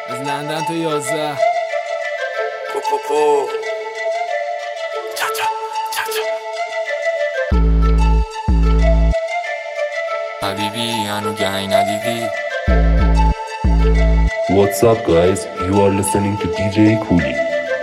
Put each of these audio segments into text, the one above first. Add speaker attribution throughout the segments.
Speaker 1: از لندن تا 11
Speaker 2: حبیبی هنو گنگ ندیدی.
Speaker 3: What's up guys, you are listening to DJ Coolie.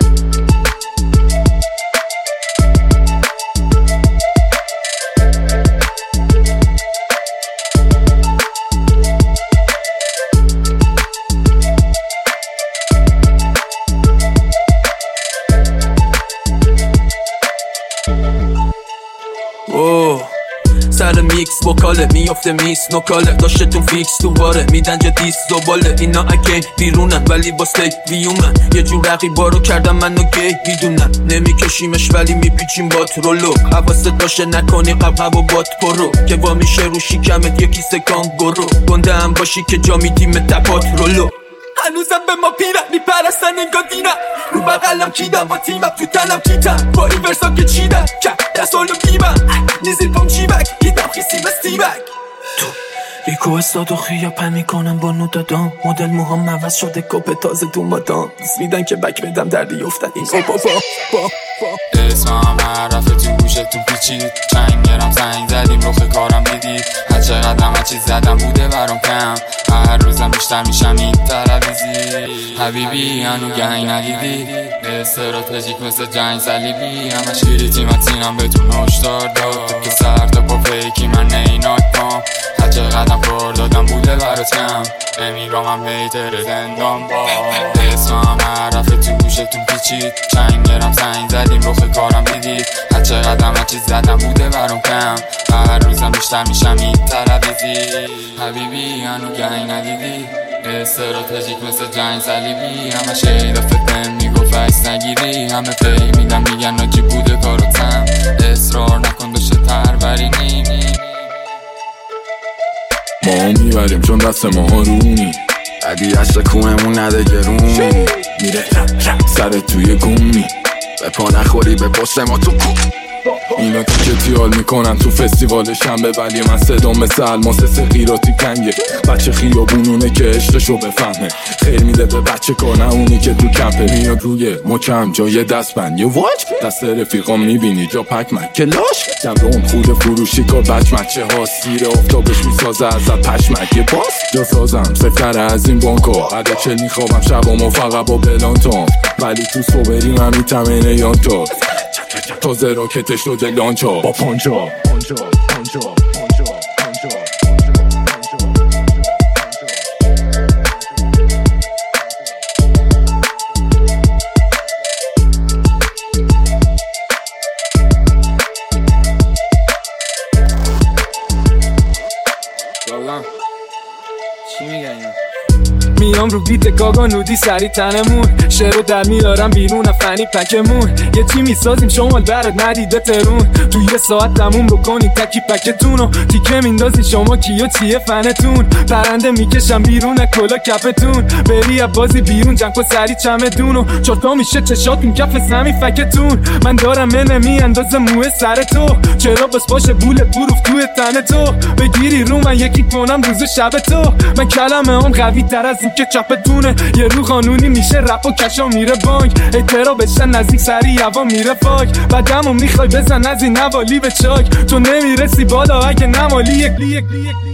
Speaker 4: سر میکس وکاله میافته میس نکاله داشتتون فیکس دوباره میدن جا دیس زباله اینا اکی بیرونن ولی با ستیک ویومن یه جور رقیبا رو کردم منو گی بیدونن نمیکشیمش ولی میپیچیم بات رولو حواست باشه نکنی قبقب و بات پرو که وا میشه رو شکمت یکی سکانگورو گنده هم باشی که جا میدیم تپات رولو هنوزم به ما پیرن میپرستن انگار دینم رو بقلم کیدم با تیمم تو تنم کیتم با این ورسا که چیدم که دستالو بیمم نیزی پام چیبک هیتم خیسی بستیبک تو ریکو استاد و خیاپن میکنم با نو دادم مدل موهام عوض شده کپ تازه تو مادام میدن که بک بدم دردی افتد این با
Speaker 2: اسمم عرفه تو گوشتون پیچید چنگ گرم زنگ زدیم رخ کارم دیدید هر چقدرم هر چیز زدم بوده برام کم هر روزم بیشتر میشم این ترابیزی حبیبی هنو گنگ ندیدی استراتژیک مثل جنگ صلیبی همه شیری تیمتینم بهتون هشدار داد تو که سر تا پا فیکی من نیناک پام هر چقدرم کار دادم بوده برات کم امیرامم بیتر زندان با اسمم عرفه تو گوشتون پیچید چنگ گرم زنگ زدیم رخ کارم دیدید هر چقدرم هر چیز زدم بوده برام کم هر روزم بیشتر میشم این ترابیزی حبیبی هنو گنگ ندیدی استراتژیک مثل جنگ صلیبی همه شیدا فتن میگفت عکس نگیری همه پی میدن میگن ناجی بوده کاراتم اصرار نکن داشته تربرینی
Speaker 5: ما میبریم چون دست ما رونی عدی عشق کوهمون نده گرون میره سر توی گومی به پا نخوری به پشت ما تو اینا تیکتیال میکنن تو فستیوال شنبه ولی من صدام مثل الماس سقیراتی کنگه بچه خیابونونه که عشقشو بفهمه خیر میده به بچه کار نه اونی که تو کمپه میاد روی مکم جای دستبند یه واج دست رفیقا میبینی جا پکمک کلاش جبه اون خود فروشی کار بچمچه ها سیر آفتابش میسازه ازت پشمک یه پاس جا سازم سفتر از این بانکا عده چل میخوابم شبامو فقط با بلانتون ولی تو صبری من میتمنه یانتا تازه راکتش شده لانچا با پانچا
Speaker 1: چی میگن اینا؟
Speaker 4: میام رو بیت گاگا نودی سری تنمون شعرو در میارم بیرون فنی پکمون یه چی میسازیم شمال برد ندیده ترون تو یه ساعت تموم بکنی تکی پکتونو تیکه میندازی شما کیو چیه فنتون پرنده میکشم بیرون کلا کپتون بری بازی بیرون جنگ و سری چمدونو چرتا میشه چشاتون کف سمی فکتون من دارم منمی انداز موه سر تو چرا بس باشه بوله بروف توی تن تو بگیری رو من یکی کنم روز شب تو من کلمه هم قوی تر از این که چپتونه یه رو قانونی میشه رپ و کشا میره بانک اعترا بشن نزدیک سری هوا میره فاک بعدمو میخوای بزن از این نوالی به چاک تو نمیرسی بالا اگه نمالی یک